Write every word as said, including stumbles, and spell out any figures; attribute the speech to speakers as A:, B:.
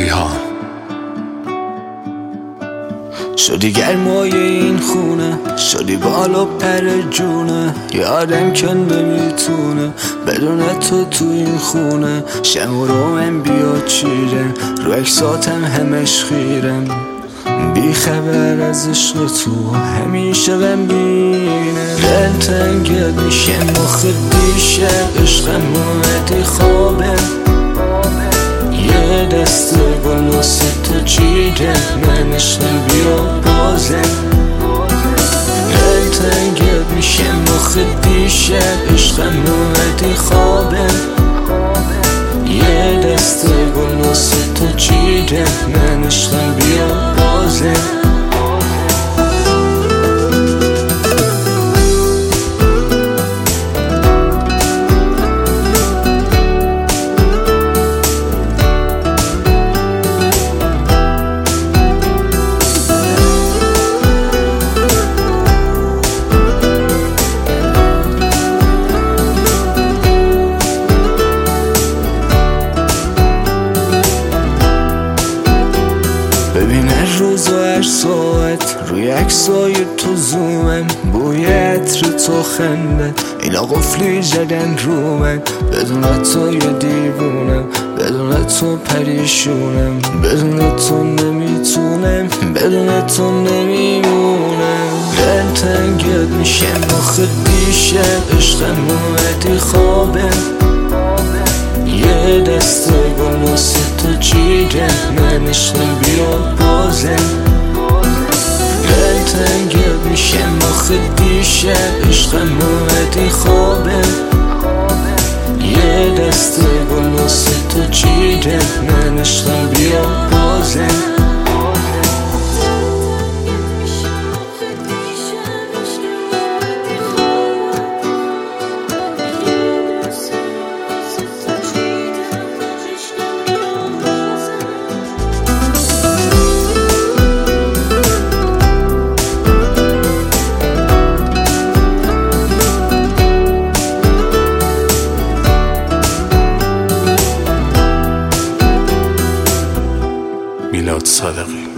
A: ریحان.
B: شدی گرمای این خونه، شدی بالا پر جونه، یادم که نمیتونه بدون تو تو این خونه. شم و رومم بیاد چیرم، رو اکساتم همش خیرم، بی خبر از عشق تو همیشه غمگینه. دل تنگت میشه مخ دیشب، عشقم اومدی خوابم، یه دست گل واسه تو چیده، من عشقم بیا بازم. دل تنگت میشه مخ دیشب، عشقم اومدی خوابم، یه دست گل واسه تو چیده، من عشقم بیا بازم. ببین هر روز و هر ساعت روی عکسای تو زومم، بوی عطر تو خندت اینا قفلی زدن رو من. بدون تو یه دیوونم، بدون تو پریشونم، بدون تو نمیتونم، بدون تو نمیمونم. دل تنگت میشه مخ دیشب، عشقم اومدی خوابم، یه دست گل واسه تو چیده، من عشقم بیا بازم. دل تنگت میشه مخ دیشب، عشقم اومدی خوابم، یه دست گل واسه تو چیده، من عشقم بیا بازم.
A: میلاد صادقی.